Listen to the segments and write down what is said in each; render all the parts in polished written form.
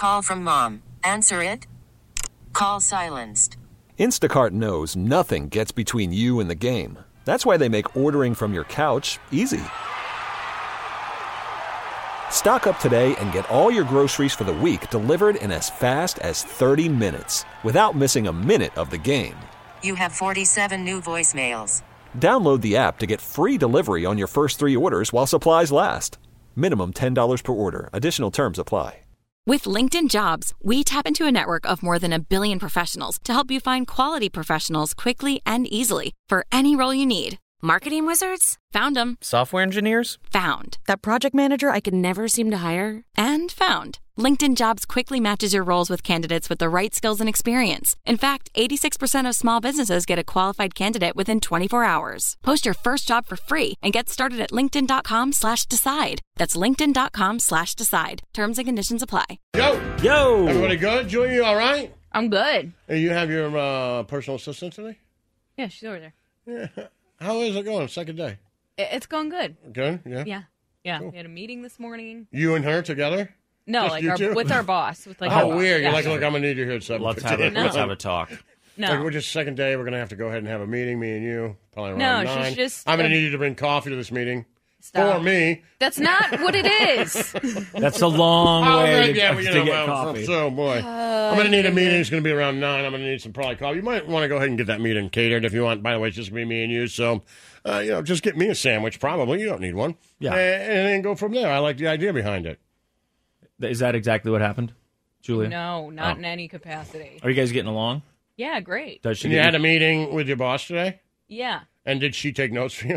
Call from mom. Answer it. Call silenced. Instacart knows nothing gets between you and the game. That's why they make ordering from your couch easy. Stock up today and get all your groceries for the week delivered in as fast as 30 minutes without missing a minute of the game. You have 47 new voicemails. Download the app to get free delivery on your first 3 orders while supplies last. Minimum $10 per order. Additional terms apply. With LinkedIn Jobs, we tap into a network of more than 1 billion professionals to help you find quality professionals quickly and easily for any role you need. Marketing wizards? Found them. Software engineers? Found. That project manager I could never seem to hire? And found. LinkedIn Jobs quickly matches your roles with candidates with the right skills and experience. In fact, 86% of small businesses get a qualified candidate within 24 hours. Post your first job for free and get started at linkedin.com/decide. That's linkedin.com/decide. Terms and conditions apply. Yo! Everybody good? Julie, you all right? I'm good. Hey, you have your personal assistant today? Yeah, she's over there. Yeah. How is it going? Second day? It's going good. Good? Yeah? Yeah. Cool. We had a meeting this morning. You and her together? No, Just like with our boss. With weird. Yeah. You're like, look, I'm going to need you here at 7:15. Let's have a talk. No. Like, we're just second day. We're going to have to go ahead and have a meeting, me and you, probably around 9. She's just... I'm going to need you to bring coffee to this meeting. Stop. For me. That's not what it is. That's a long way to get coffee. So, boy. I'm going to need a meeting. It's going to be around 9. I'm going to need some probably coffee. You might want to go ahead and get that meeting catered if you want. By the way, it's just me and you. So, just get me a sandwich, probably. You don't need one. Yeah. And then go from there. I like the idea behind it. Is that exactly what happened, Julia? No, not in any capacity. Are you guys getting along? Yeah, great. Does she? And you had a meeting with your boss today? Yeah. And did she take notes for you?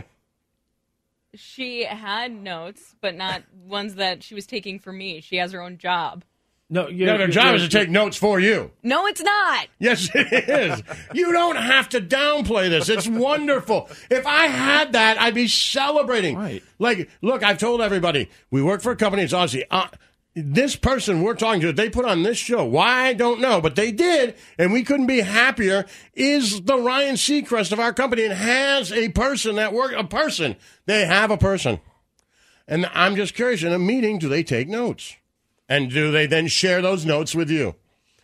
She had notes, but not ones that she was taking for me. She has her own job. No, her job is to take notes for you. No, it's not. Yes, it is. You don't have to downplay this. It's wonderful. If I had that, I'd be celebrating. Right. Like, look, I've told everybody, we work for a company, it's Aussie. This person we're talking to, they put on this show. Why, I don't know, but they did, and we couldn't be happier, is the Ryan Seacrest of our company and has a person that works, a person. They have a person. And I'm just curious, in a meeting, do they take notes? And do they then share those notes with you?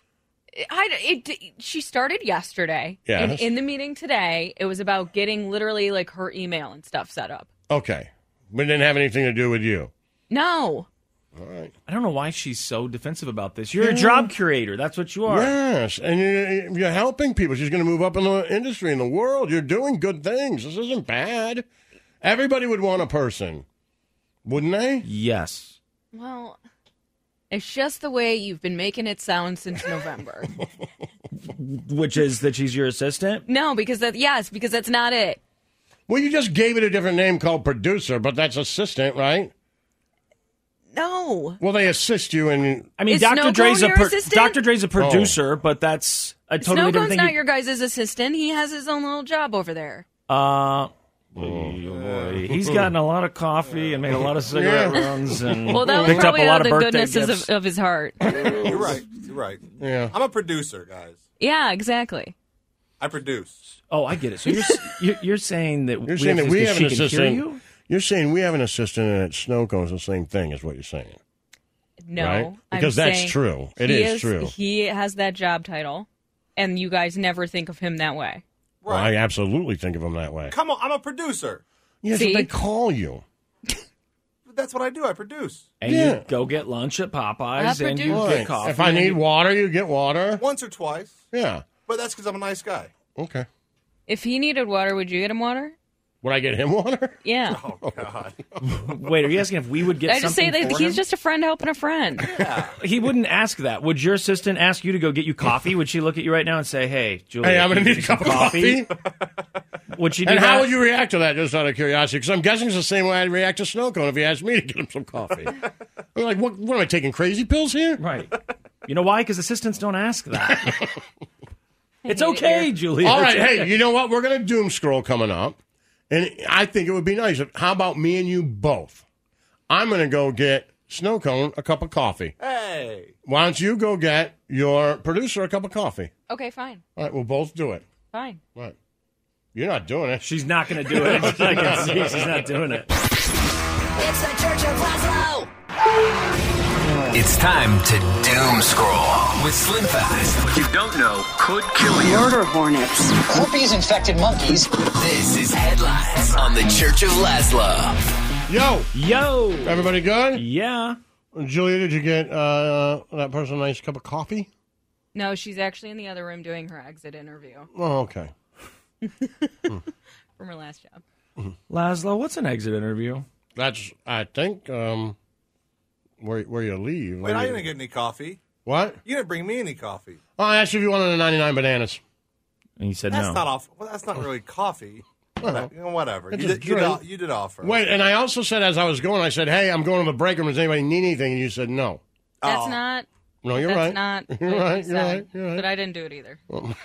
She started yesterday. Yes. And in the meeting today, it was about getting literally like her email and stuff set up. Okay. But it didn't have anything to do with you. No. All right. I don't know why she's so defensive about this. You're a job curator. That's what you are. Yes, and you're helping people. She's going to move up in the industry, in the world. You're doing good things. This isn't bad. Everybody would want a person, wouldn't they? Yes. Well, it's just the way you've been making it sound since November. Which is that she's your assistant? No, because that's not it. Well, you just gave it a different name called producer, but that's assistant, right? No. Well, they assist you in... I mean, Is Dr. Dre's assistant? a producer, but that's a totally different thing. Snowcone's not your guys' assistant. He has his own little job over there. Boy. He's gotten a lot of coffee and made a lot of cigarette runs and well, that was picked up probably a lot out of of the birthday goodness gifts. of his heart. You're right. Yeah. I'm a producer, guys. Yeah, exactly. I produce. Oh, I get it. So you're saying that You're saying that we have an she can hear assistant. you? You're saying we have an assistant and at Snowcone's the same thing is what you're saying. No. Right? Because I'm that's saying true. It he is true. He has that job title, and you guys never think of him that way. Well, I absolutely think of him that way. Come on, I'm a producer. Yes, See? what they call you. That's what I do. I produce. And you go get lunch at Popeyes and you Right. get coffee. If I need water, you get water. Once or twice. Yeah. But that's because I'm a nice guy. Okay. If he needed water, would you get him water? Would I get him water? Yeah. Oh, God. Wait, are you asking if we would get I just say something that for he's him? just a friend helping a friend. Yeah. He wouldn't ask that. Would your assistant ask you to go get you coffee? Would she look at you right now and say, "Hey, Julia, Hey, I'm going to can you need a get cup of coffee. Would she do And that? how would you react to that, just out of curiosity? Because I'm guessing it's the same way I'd react to Snowcone if he asked me to get him some coffee. I'm like, what am I taking, crazy pills here? Right. You know why? Because assistants don't ask that. It's hate it okay, here. Julia. All right, It's okay. hey, you know what? We're going to doom scroll coming up. And I think it would be nice. How about me and you both? I'm going to go get Snowcone a cup of coffee. Hey. Why don't you go get your producer a cup of coffee? Okay, fine. All right, we'll both do it. Fine. All right. You're not doing it. She's not going to do it. I can see she's not doing it. It's the Church of Laszlo. It's time to doom scroll with Slim Fast. What you don't know could kill you. Murder hornets. Herpes-infected monkeys. This is Headlines on the Church of Laszlo. Yo! Everybody good? Yeah. Julia, did you get that person a nice cup of coffee? No, she's actually in the other room doing her exit interview. Oh, okay. From her last job. Laszlo, what's an exit interview? That's, I think, where you leave. Wait, I didn't get any coffee. What? You didn't bring me any coffee. Oh, I asked you if you wanted the 99 bananas. And you said That's no. not off. Well, that's not really coffee. Whatever. It's You a drink. did offer. Wait, and I also said as I was going, I said, hey, I'm going to the break room. Does anybody need anything? And you said no. That's not. No, you're That's right. not. You're what right. you said, But I didn't do it either.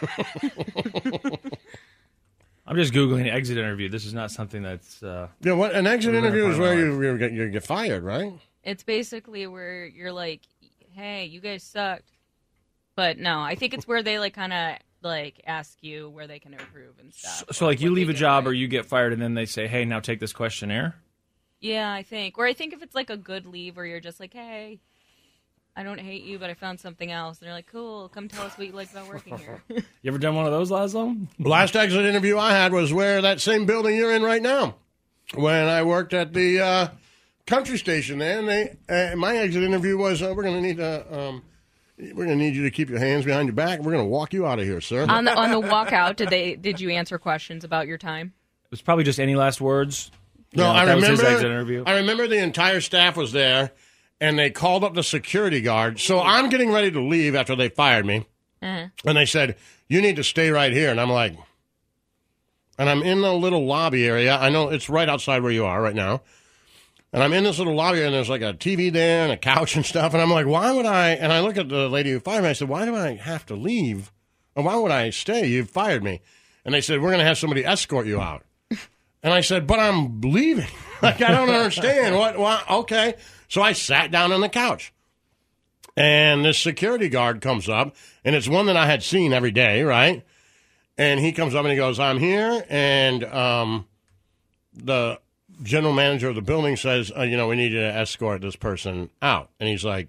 I'm just Googling exit interview. This is not something that's... Yeah, what an exit interview is where you get fired, right? It's basically where you're like, hey, you guys sucked. But no, I think it's where they like kind of like ask you where they can improve and stuff. So like you leave a job or you get fired and then they say, hey, now take this questionnaire? Yeah, I think. Or I think if it's like a good leave where you're just like, hey, I don't hate you, but I found something else. And they're like, cool, come tell us what you like about working here. You ever done one of those, Laszlo? Last exit interview I had was where that same building you're in right now. When I worked at the country station there, and my exit interview was, we're going to need you to keep your hands behind your back. We're going to walk you out of here, sir. On the walkout, did you answer questions about your time? It was probably just any last words. No, Yeah, I that was his remember. exit interview. I remember the entire staff was there, and they called up the security guard. So I'm getting ready to leave after they fired me, and they said, "You need to stay right here." And I'm like, and I'm in the little lobby area. I know it's right outside where you are right now. And I'm in this little lobby, and there's like a TV there and a couch and stuff. And I'm like, why would I? And I look at the lady who fired me. I said, why do I have to leave? Or why would I stay? You fired me. And they said, we're going to have somebody escort you out. And I said, but I'm leaving. Like, I don't understand. What? Okay. So I sat down on the couch. And this security guard comes up, and it's one that I had seen every day, right? And he comes up and he goes, I'm here, and the general manager of the building says, we need you to escort this person out. And he's like,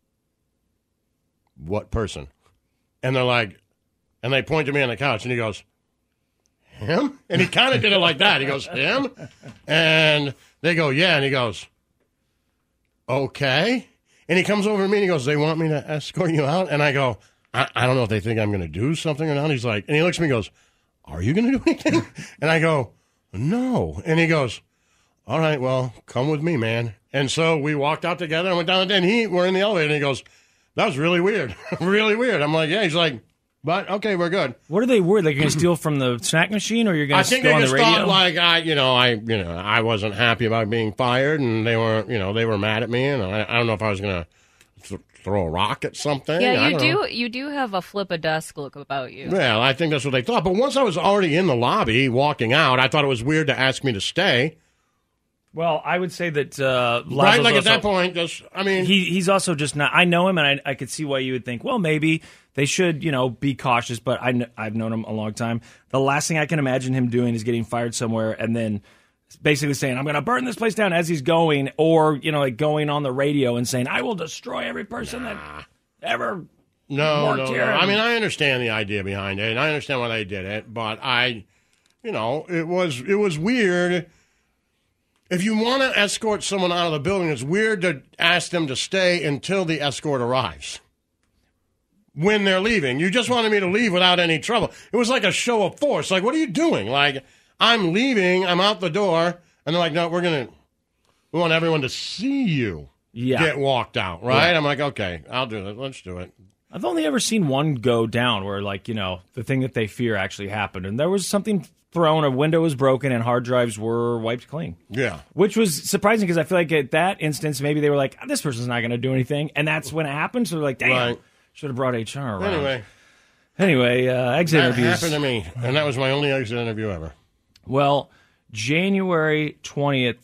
what person? And they're like, and they point to me on the couch, and he goes, him? And he kind of did it like that. He goes, him? And they go, yeah. And he goes, okay. And he comes over to me and he goes, they want me to escort you out? And I go, I don't know if they think I'm going to do something or not. He's like, and he looks at me and goes, are you going to do anything? And I go, no. And he goes, all right, well, come with me, man. And so we walked out together and went down, and we're in the elevator, and he goes, that was really weird. Really weird. I'm like, yeah. He's like, but okay, we're good. What are they worried? Like you're going to steal from the snack machine, or you're going to steal on the radio? I think they just thought, like, I wasn't happy about being fired, and they were mad at me, and I don't know if I was going to throw a rock at something. Yeah, you do have a flip a desk look about you. Well, I think that's what they thought. But once I was already in the lobby walking out, I thought it was weird to ask me to stay. Well, I would say that right, like at that point, he's also just not. I know him, and I could see why you would think, well, maybe they should, be cautious. But I've known him a long time. The last thing I can imagine him doing is getting fired somewhere and then basically saying, "I'm going to burn this place down" as he's going, or like going on the radio and saying, "I will destroy every person that ever." No. I mean, I understand the idea behind it, and I understand why they did it. But it was weird. If you want to escort someone out of the building, it's weird to ask them to stay until the escort arrives. When they're leaving. You just wanted me to leave without any trouble. It was like a show of force. Like, what are you doing? Like, I'm leaving, I'm out the door, and they're like, no, we want everyone to see you get walked out, right? Yeah. I'm like, okay, I'll do it. Let's do it. I've only ever seen one go down where, the thing that they fear actually happened. And there was something thrown, a window was broken, and hard drives were wiped clean. Yeah. Which was surprising because I feel like at that instance, maybe they were like, this person's not going to do anything. And that's when it happened. So they're like, damn, should have brought HR around. Anyway, exit interviews. That happened to me, and that was my only exit interview ever. Well, January 20th,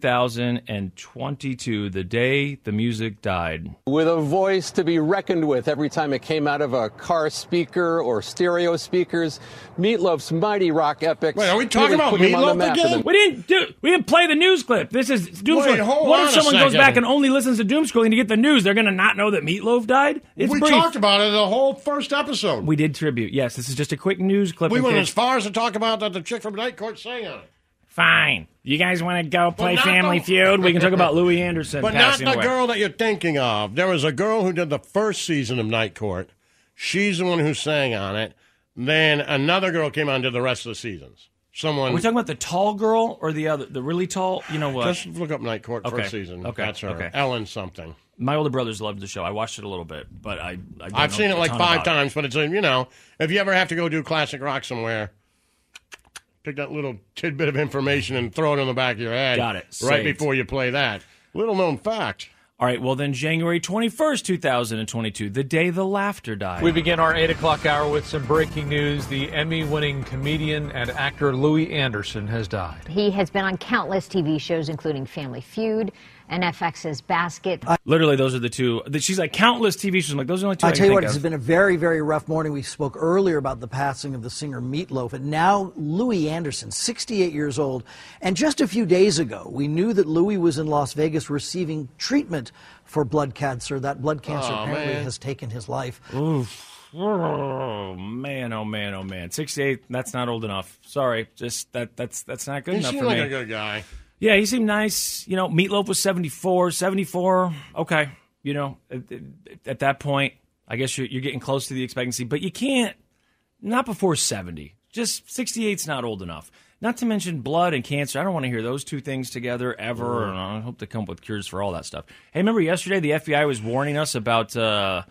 2022, the day the music died. With a voice to be reckoned with every time it came out of a car speaker or stereo speakers, Meatloaf's mighty rock epics. Wait, are we talking about Meatloaf again? We didn't play the news clip. This is doom Wait, scrolling. hold What on if a someone goes second. back and only listens to doom scrolling to get the news? They're going to not know that Meatloaf died? It's We brief. talked about it the whole first episode. We did tribute. Yes, this is just a quick news clip. We in went case- as far as to talk about that the chick from Night Court sang on it. Fine. You guys want to go play not Family the- Feud? We can talk about Louis Anderson But not passing the away. girl that you're thinking of. There was a girl who did the first season of Night Court. She's the one who sang on it. Then another girl came on and did the rest of the seasons. Are we talking about the tall girl or the other, the really tall? You know what? Just look up Night Court Okay. first season. Okay. That's her. Okay. Ellen something. My older brothers loved the show. I watched it a little bit, but I've seen it like 5 times, but it's if you ever have to go do classic rock somewhere, pick that little tidbit of information and throw it in the back of your head. Got it. Right Saved. before you play that. Little known fact. All right, well then January 21st, 2022, the day the laughter died. We begin our 8 o'clock hour with some breaking news. The Emmy-winning comedian and actor Louis Anderson has died. He has been on countless TV shows, including Family Feud and FX's Basket. Literally, those are the two. She's like, countless TV shows. I'm like, those are the only two I I'll can tell you what, think it's of. been a very, very rough morning. We spoke earlier about the passing of the singer Meatloaf, and now Louis Anderson, 68 years old. And just a few days ago, we knew that Louis was in Las Vegas receiving treatment for blood cancer. That blood cancer apparently has taken his life. Oof. Oh man, oh man, oh man. 68, that's not old enough. Sorry, just that's not good He enough seemed for like me. a good guy. Yeah, he seemed nice. You know, Meatloaf was 74. Okay. You know, at that point, I guess you're getting close to the expectancy, but you can't, not before 70. Just 68's not old enough. Not to mention blood and cancer. I don't want to hear those two things together ever. And I hope they come up with cures for all that stuff. Hey, remember yesterday the FBI was warning us about QR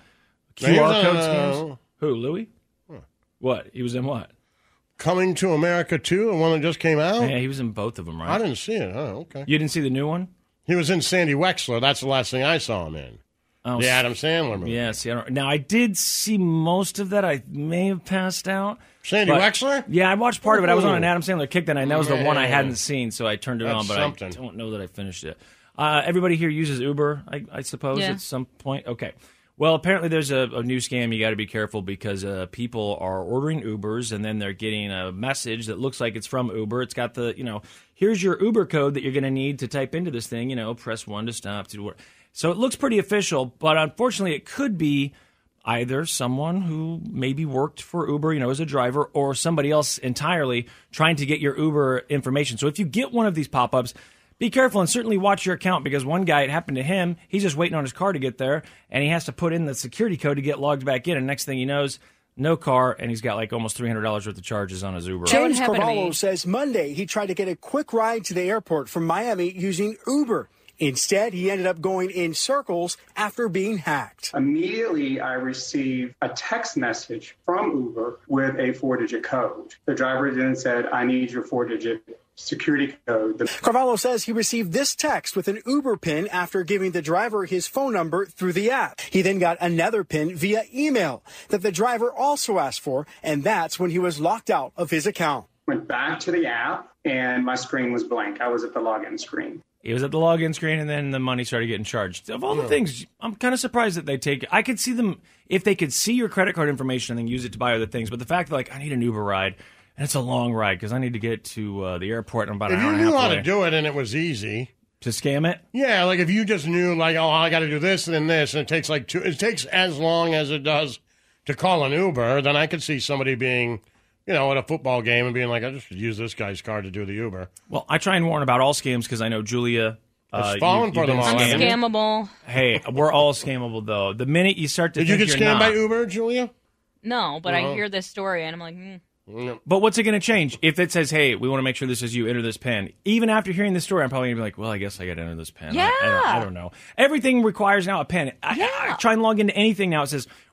code scams? Who, Louis? What? He was in what? Coming to America 2, the one that just came out? Yeah, he was in both of them, right? I didn't see it. Oh, okay. You didn't see the new one? He was in Sandy Wexler. That's the last thing I saw him in. Oh, the Adam Sandler movie. Yeah, see, now I did see most of that. I may have passed out. Sandy Wexler? Yeah, I watched part of it. I was on an Ooh. Adam Sandler kick that night, and that was the one I Man. hadn't seen, so I turned it That's on, but something. I don't know that I finished it. Everybody here uses Uber, I suppose, Yeah. at some point? Okay. Well, apparently there's a new scam. You got to be careful because people are ordering Ubers and then they're getting a message that looks like it's from Uber. It's got the, here's your Uber code that you're going to need to type into this thing. Press 1 to stop. So it looks pretty official, but unfortunately it could be either someone who maybe worked for Uber, as a driver, or somebody else entirely trying to get your Uber information. So if you get one of these pop-ups, be careful and certainly watch your account because one guy, it happened to him. He's just waiting on his car to get there, and he has to put in the security code to get logged back in. And next thing he knows, no car, and he's got like almost $300 worth of charges on his Uber. James Carvalho says Monday he tried to get a quick ride to the airport from Miami using Uber. Instead, he ended up going in circles after being hacked. Immediately, I received a text message from Uber with a 4-digit code. The driver then said, I need your 4-digit security code. Carvalho says he received this text with an Uber PIN after giving the driver his phone number through the app. He then got another PIN via email that the driver also asked for, and that's when he was locked out of his account. Went back to the app, and my screen was blank. I was at the login screen. He was at the login screen, and then the money started getting charged. Of all the things, I'm kind of surprised that they take. I could see them if they could see your credit card information and then use it to buy other things. But the fact that, I need an Uber ride, and it's a long ride because I need to get to the airport in about an hour and a half If you knew how away. to do it and it was easy. To scam it? Yeah, like if you just knew, I got to do this and then this, and it takes it takes as long as it does to call an Uber, then I could see somebody being, at a football game and being like, I just use this guy's card to do the Uber. Well, I try and warn about all scams because I know Julia. It's fallen for them all. I'm scammable. Hey, we're all scammable, though. The minute you start to Did you think get you're scammed not, by Uber, Julia? No, but Uh-huh. I hear this story and I'm like, But what's it going to change? If it says, hey, we want to make sure this is you, enter this PIN. Even after hearing this story, I'm probably going to be like, well, I guess I got to enter this PIN. Yeah. I don't know. Everything requires now a PIN. I try and log into anything now. It says,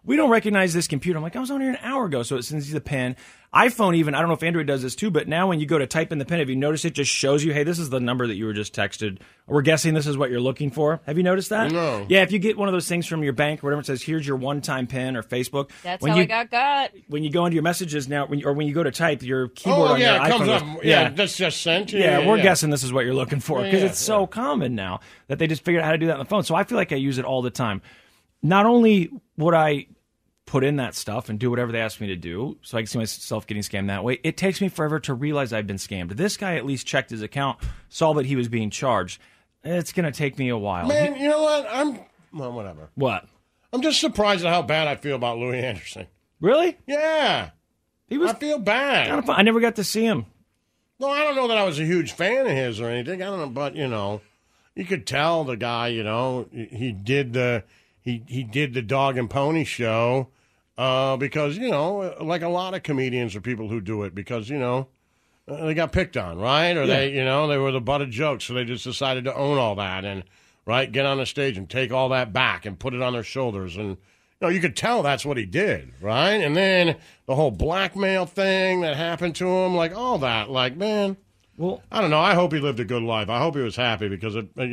we don't recognize this computer. I'm like, I was on here an hour ago, so it sends you the PIN. iPhone even, I don't know if Android does this too, but now when you go to type in the PIN, have you noticed it just shows you, hey, this is the number that you were just texted. We're guessing this is what you're looking for. Have you noticed that? No. Yeah, if you get one of those things from your bank or whatever, it says, here's your one-time PIN or Facebook. That's how I got. When you go into your messages now, when you go to type, your keyboard on your it iPhone comes goes, up. Yeah, that's just sent. Yeah, we're guessing this is what you're looking for because it's so common now that they just figured out how to do that on the phone. So I feel like I use it all the time. Not only would I put in that stuff and do whatever they ask me to do so I can see myself getting scammed that way, it takes me forever to realize I've been scammed. This guy at least checked his account, saw that he was being charged. It's going to take me a while. Man, you know what? Well, whatever. What? I'm just surprised at how bad I feel about Louis Anderson. Really? Yeah. I feel bad. I never got to see him. No, I don't know that I was a huge fan of his or anything. I don't know, but, you could tell the guy, he did the Dog and Pony show because, like a lot of comedians or people who do it because, they got picked on, right? Or they were the butt of jokes, so they just decided to own all that and, right, get on the stage and take all that back and put it on their shoulders. And, you could tell that's what he did, right? And then the whole blackmail thing that happened to him, like all that, like, man. Well, I don't know. I hope he lived a good life. I hope he was happy because,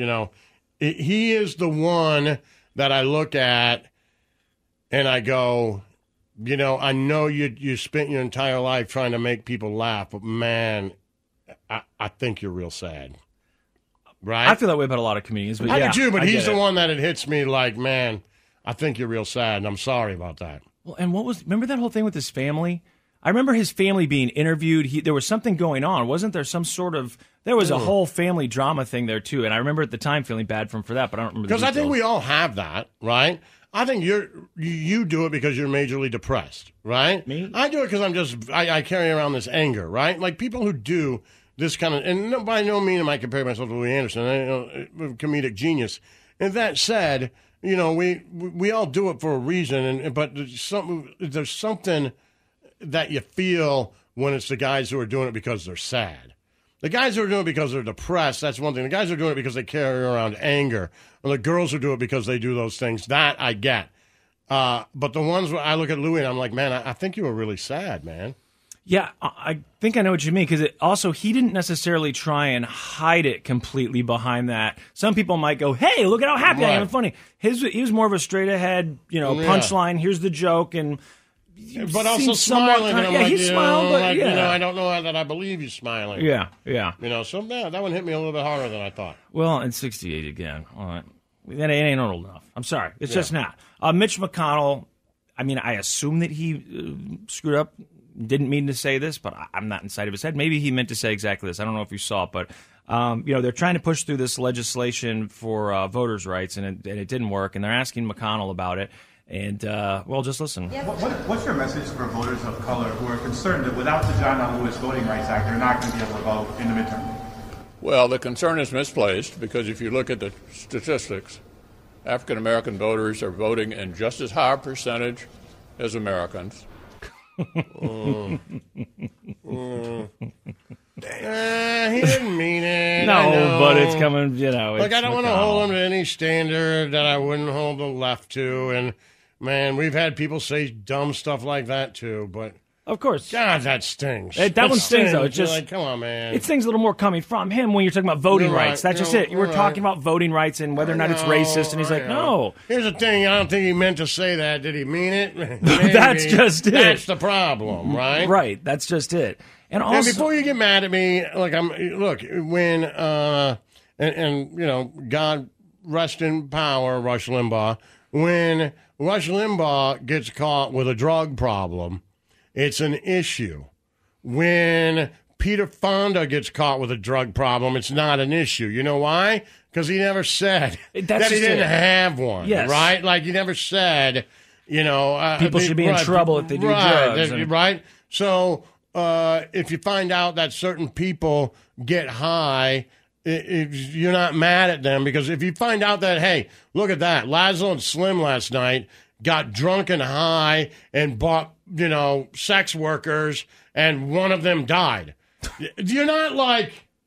he is the one that I look at and I go, I know you spent your entire life trying to make people laugh, but, man, I think you're real sad. Right? I feel that way about a lot of comedians. But I do too, but he's the one that it hits me like, man, I think you're real sad, and I'm sorry about that. Well, and remember that whole thing with his family? I remember his family being interviewed. There was something going on. Wasn't there there was a whole family drama thing there, too. And I remember at the time feeling bad for him for that, but I don't remember the details. Because I think we all have that, right? I think you do it because you're majorly depressed, right? Me? I do it because I carry around this anger, right? Like people who do this kind of, and by no means am I comparing myself to Louis Anderson, comedic genius. And that said, we all do it for a reason, but there's something that you feel when it's the guys who are doing it because they're sad. The guys who are doing it because they're depressed, that's one thing. The guys who are doing it because they carry around anger. Or the girls who do it because they do those things, that I get. But the ones where I look at Louis and I'm like, man, I think you were really sad, man. Yeah, I think I know what you mean, because he didn't necessarily try and hide it completely behind that. Some people might go, hey, look at how happy I am and funny. He was more of a straight-ahead, punchline, here's the joke, and... But also smiling. And I'm like, he smiled, but I don't know that I believe he's smiling. Yeah. So that one hit me a little bit harder than I thought. Well, and 68 again. All right. That ain't old enough. I'm sorry. It's just not. Mitch McConnell, I assume that he screwed up. Didn't mean to say this, but I'm not inside of his head. Maybe he meant to say exactly this. I don't know if you saw it, but they're trying to push through this legislation for voters' rights, and it didn't work. And they're asking McConnell about it. And, just listen. What's your message for voters of color who are concerned that without the John L. Lewis Voting Rights Act, they're not going to be able to vote in the midterm? Well, the concern is misplaced because if you look at the statistics, African-American voters are voting in just as high a percentage as Americans. He didn't mean it. No, but it's coming, Look, I don't want to hold him to any standard that I wouldn't hold the left to. And, man, we've had people say dumb stuff like that, too. But, of course. God, that stings. That one stings, though. It's just, come on, man. It stings a little more coming from him when you're talking about voting rights. That's just it. You were talking about voting rights and whether or not it's racist. And he's like, no. Here's the thing. I don't think he meant to say that. Did he mean it? That's just it. That's the problem, right? Right. That's just it. And also, before you get mad at me, when God rest in power, Rush Limbaugh. When Rush Limbaugh gets caught with a drug problem, it's an issue. When Peter Fonda gets caught with a drug problem, it's not an issue. You know why? Because he never said that he didn't have one. Yes. Right? Like he never said, people should be in trouble if they do drugs. Right? So. If you find out that certain people get high, you're not mad at them because if you find out that, hey, look at that, Laszlo and Slim last night got drunk and high and bought, sex workers and one of them died. You're not like,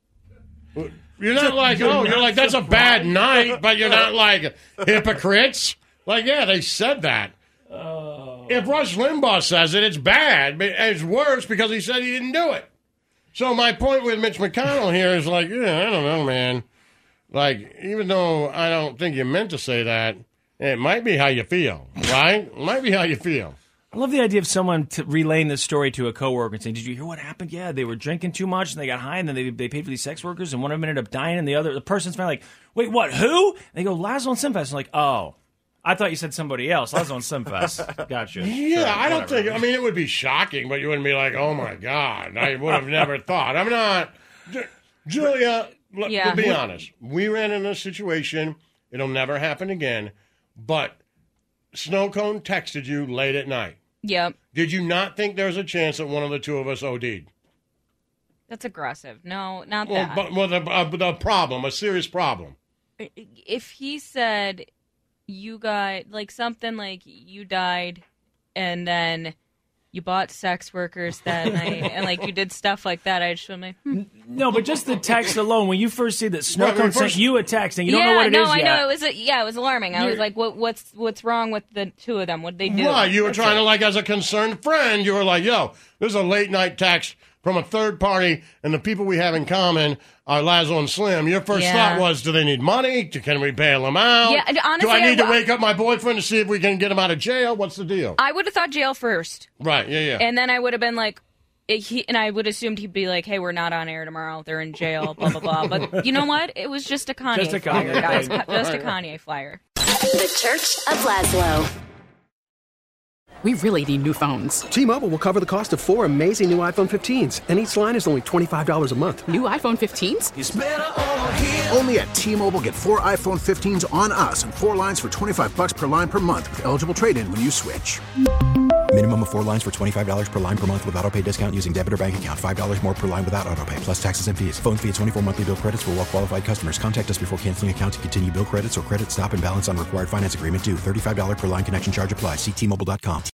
that's a bad night, but you're not like hypocrites. Like, yeah, they said that. If Rush Limbaugh says it, it's bad. But it's worse because he said he didn't do it. So my point with Mitch McConnell here is like, I don't know, man. Like, even though I don't think you meant to say that, it might be how you feel, right? It might be how you feel. I love the idea of someone relaying this story to a coworker and saying, "Did you hear what happened? Yeah, they were drinking too much and they got high, and then they paid for these sex workers, and one of them ended up dying, and the person's finally like, wait, what? Who?" And they go, "Laszlo and Simfest." I'm like, "Oh, I thought you said somebody else. Laszlo and Simfest." Gotcha. Yeah, Sure, I don't whatever. think. I mean, it would be shocking, but you wouldn't be like, "Oh my God, I would have never thought." I'm not, Julia. Yeah. To be honest, we ran into a situation. It'll never happen again. But Snow Cone texted you late at night. Yep. Did you not think there was a chance that one of the two of us OD'd? That's aggressive. No, not Well, that. the problem, a serious problem. If he said you got, like, something like you died and then you bought sex workers that night and, like, you did stuff like that, I just like, No, but just the text alone, when you first see that Snow Cone first- sent you a text and you don't know what it is I yet. know. It was alarming. I was like, what's wrong with the two of them? What did they do? Right, you were That's trying it. to, like, as a concerned friend, you were like, yo, this is a late night text from a third party, and the people we have in common are Laszlo and Slim. Your first thought was, do they need money? Can we bail them out? Yeah, and honestly, do I need to wake up my boyfriend to see if we can get him out of jail? What's the deal? I would have thought jail first. Right, yeah. And then I would have been like, and I would have assumed he'd be like, hey, we're not on air tomorrow. They're in jail, blah, blah, blah. But you know what? It was just a Kanye flyer, guys. Just a Kanye flyer. The Church of Laszlo. We really need new phones. T-Mobile will cover the cost of 4 amazing new iPhone 15s, and each line is only $25 a month. New iPhone 15s? It's better over here. Only at T-Mobile, get 4 iPhone 15s on us and 4 lines for $25 per line per month with eligible trade-in when you switch. Minimum of 4 lines for $25 per line per month with autopay discount using debit or bank account. $5 more per line without autopay, plus taxes and fees. Phone fee at 24 monthly bill credits for well-qualified customers. Contact us before canceling account to continue bill credits or credit stop and balance on required finance agreement due. $35 per line connection charge applies. See T-Mobile.com.